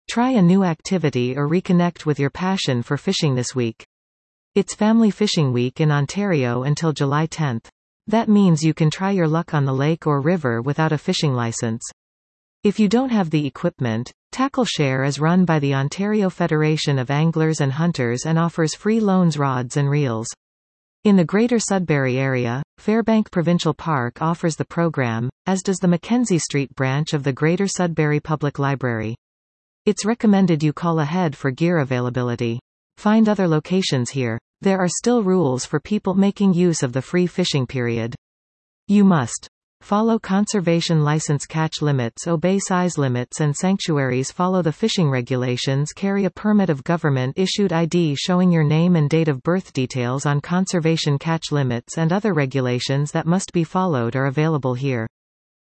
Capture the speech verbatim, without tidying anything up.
Try a new activity or reconnect with your passion for fishing this week. It's Family Fishing Week in Ontario until July tenth. That means you can try your luck on the lake or river without a fishing license. If you don't have the equipment, Tackle Share is run by the Ontario Federation of Anglers and Hunters and offers free loans, rods and reels. In the Greater Sudbury area, Fairbank Provincial Park offers the program, as does the Mackenzie Street branch of the Greater Sudbury Public Library. It's recommended you call ahead for gear availability. Find other locations here. There are still rules for people making use of the free fishing period. You must follow conservation license catch limits, obey size limits and sanctuaries, follow the fishing regulations, carry a permit of government-issued I D showing your name and date of birth. Details on conservation catch limits and other regulations that must be followed are available here.